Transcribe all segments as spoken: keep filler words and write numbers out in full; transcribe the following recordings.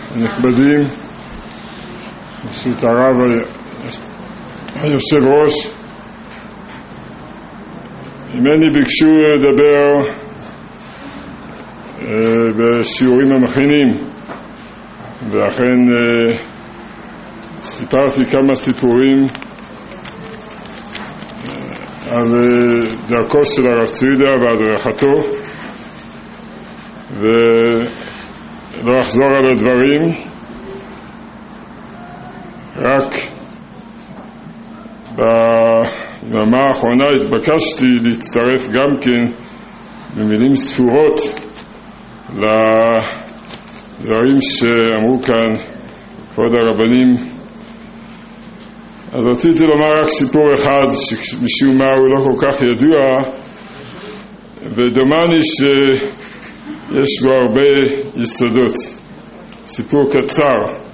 הנכבדים, ברשות הרב היושב ראש, ממני ביקשו לדבר אה, בשיעורים המכינים, ואכן אה, סיפרתי כמה סיפורים אה, על אה, דרכו של הרב צבי והדרכתו, ולא אחזור על הדברים, רק בימה האחרונה התבקשתי להצטרף גם כן במילים ספורות לדברים שאמרו כאן כבוד הרבנים. אז רציתי לומר רק סיפור אחד שמשום מה הוא לא כל כך ידוע, ודומני שיש בו הרבה יסודות. סיפור קצר.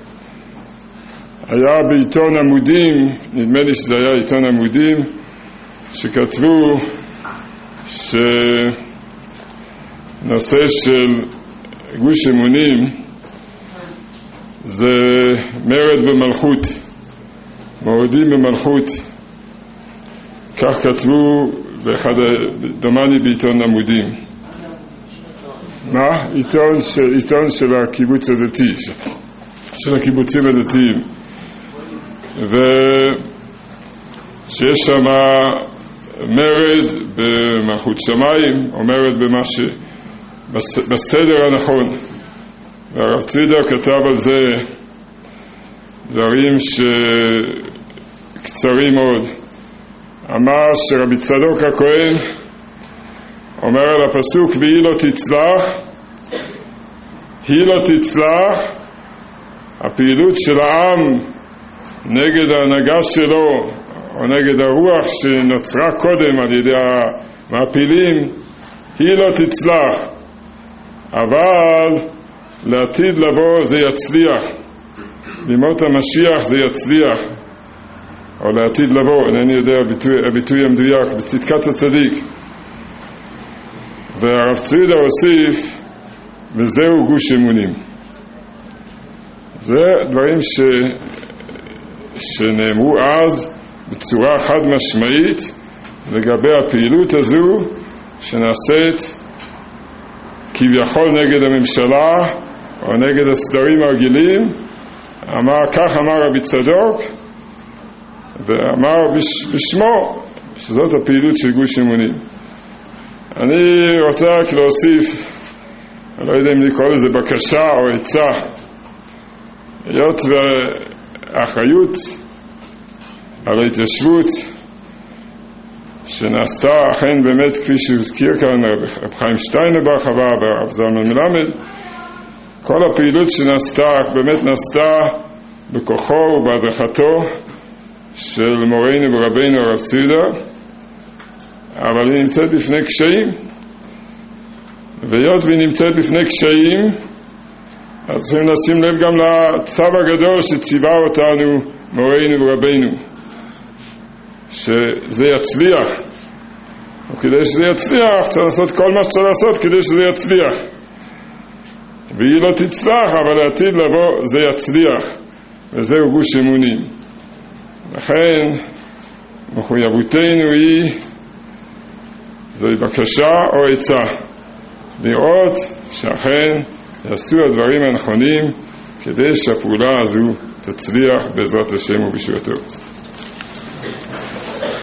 היה בעיתון עמודים, נדמה לי שזה היה עיתון עמודים, שכתבו שנושא של גוש אמונים זה מרד במלכות, מורדים במלכות. כך כתבו באחד, דומני בעיתון עמודים. מה? עיתון של, עיתון של הקיבוץ הדתי, של הקיבוצים הדתיים. ושיש שם מרד במלכות שמיים, או מרד במה ש... בסדר הנכון. והרב צבי כתב על זה דברים שקצרים מאוד. אמר שרבי צדוק הכהן אומר על הפסוק והיא לא תצלח, היא לא תצלח, הפעילות של העם נגד ההנהגה שלו או נגד הרוח שנוצרה קודם על ידי המעפילים, היא לא תצלח, אבל לעתיד לבוא זה יצליח, לימות המשיח זה יצליח, או לעתיד לבוא, אינני יודע הביטוי, הביטוי המדויק, בצדקת הצדיק. והרב צבי הוסיף וזהו גוש אמונים. זה דברים ש... שנאמרו אז בצורה חד משמעית לגבי הפעילות הזו שנעשית כביכול נגד הממשלה או נגד הסדרים הרגילים. אמר, כך אמר רבי צדוק, ואמר בש, בשמו שזאת הפעילות של גוש אמונים. אני רוצה רק להוסיף, אני לא יודע אם לקרוא לזה בקשה או עצה, היות והאחריות על ההתיישבות שנעשתה אכן באמת כפי שהזכיר כאן רב חיים שטיינר בהרחבה והרב זלמן מלמד, כל הפעילות שנעשתה באמת נעשתה בכוחו ובהדרכתו של מורנו ורבינו הרב צבי, אבל היא נמצאת בפני קשיים, והיות והיא נמצאת בפני קשיים אז צריכים לשים לב גם לצו הגדול שציווה אותנו מורנו ורבינו שזה יצליח, וכדי שזה יצליח צריך לעשות כל מה שצריך לעשות כדי שזה יצליח. והיא לא תצלח, אבל לעתיד לבוא זה יצליח, וזהו גוש אמונים. לכן מחויבותנו היא, זוהי בקשה או עצה, לראות שאכן יעשו הדברים הנכונים כדי שהפעולה הזו תצליח בעזרת השם ובישועתו.